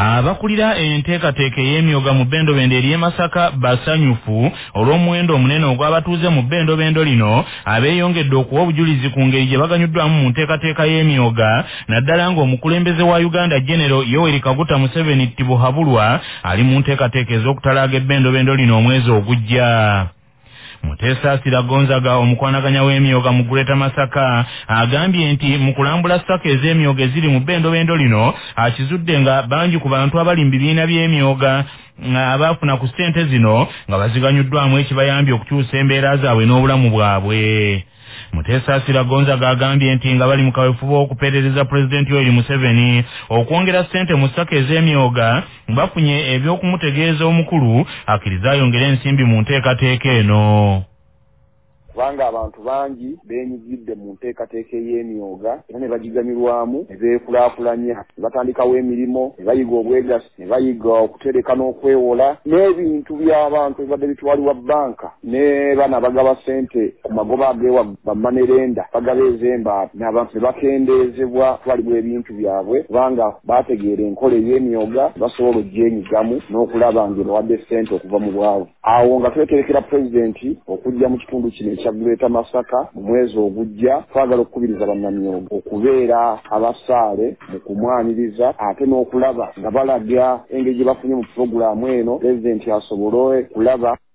Abakulira enteekateeka y'emyoga mu Bendobendo eri Masaka basanyufu olw'omuwendo omunene ogw'abatuuze mu Bendobendo lino abeeyongedde okuwa obujulizi ku ngeri gye baganyuddwamu mu nteekateeka y'emyoga naddala ng'omukulembeze wa Uganda General Yoweri Kaguta Museveni Tibuhaburwa ali mu nteekateeka ez'okutalaaga ebbendobendo lino omwezi ogujja. Mutesa Siragonzaga omukwanaganya w'emyoga mu Greater Masaka agambye nti mu kulambula ssaka ez'emyoga eziri mu Bendobendo lino akizudde nga bangi ku bantu abali mu bibiina by'emyoga abaafuna ku ssente zino nga baziganyuddwamu ekibayambye okukyusa embeera zaabwe n'obulamu bwabwe. Mutesa Siragonzaga agambye nti nga bali mu kaweefube okuperereza Pulezidenti Yoweri Museveni okwongera ssente mu ssaka ez'emyoga bafunye eby'okumutegeeza omukulu akkiriza ayongere ensimbi mu nteekateeka eno. Kubanga abantu bangi beenyigidde mu nteekateeka y'emyoga era ne bagiganyulwamu ne beekulaakulanya ne batandikawo emirimu ne bayiga obwegassi ne bayiga okutereka n'okwewola n'ebintu by'abantu ebibadde bitwalibwa banka ne bana bagaba ssente ku magoba ageewa bamanerenda bagabeeza embaati n'abantu ne bakendeezebwa kutwalibwa ebintu byabwe kubanga baategeera enkola ey'emyoga basobola ogyenyigamu n'okulaba ng'ebawadde ssente okuva mu bwavu. Awo nga tweterekera pulezidenti okujja mu kitundu kino ekya Greater Masaka mu mwezi ogujja twagala okukubiriza bannamyoga okubeera abasaale mu kumwaniriza ate n'okulaba nga balaga engeri gye bafunye mu pulogulaamu eno pulezidenti asobole kulaba